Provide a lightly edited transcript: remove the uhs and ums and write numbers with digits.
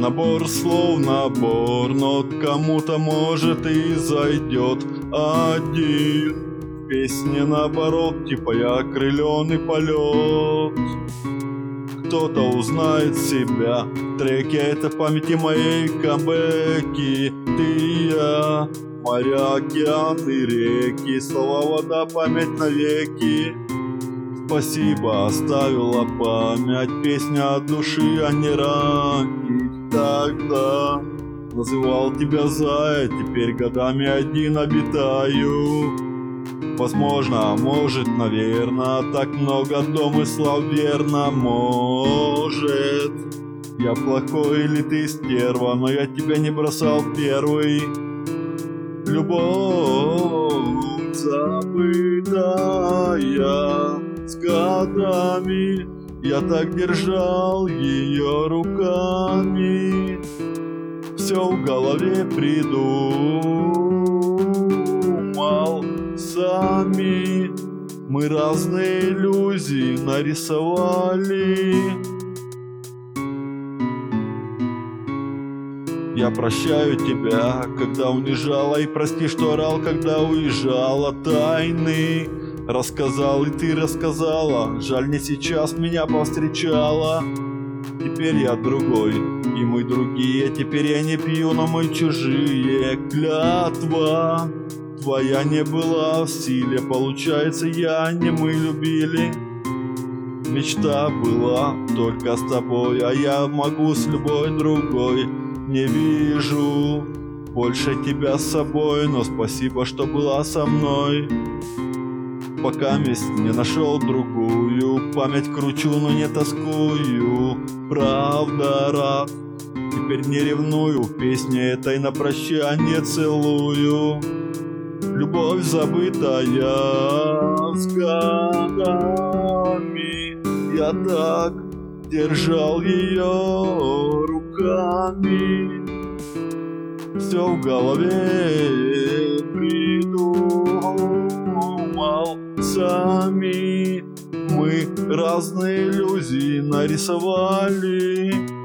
Набор слов, набор нот, кому-то может и зайдет один. В песне наоборот, типа я окрыленный полет. Кто-то узнает себя в треке, это памяти моей камбэки. Ты и я, моря, океаны, реки, слова, вода, память навеки. Спасибо, оставила память, песня от души, а не ранить. Тогда называл тебя зая, теперь годами один обитаю. Возможно, может, наверно, так много домыслов верно. Может, я плохой или ты стерва, но я тебя не бросал первый. Любовь забытая с годами, я так держал ее руками. Все в голове придумал сами. Мы разные иллюзии нарисовали. Я прощаю тебя, когда унижала, и прости, что орал, когда уезжала. Тайны рассказал, и ты рассказала. Жаль, не сейчас меня повстречала. Теперь я другой, и мы другие. Теперь я не пью, но мы чужие. Клятва твоя не была в силе. Получается, я не мы любили. Мечта была только с тобой, а я могу с любой другой. Не вижу больше тебя с собой, но спасибо, что была со мной. Пока месть не нашел другую, память кручу, но не тоскую. Правда рад, теперь не ревную, в песне этой на прощание целую. Любовь забытая с годами, я так держал ее руками. Все в голове придумал сами. Мы разные иллюзии нарисовали.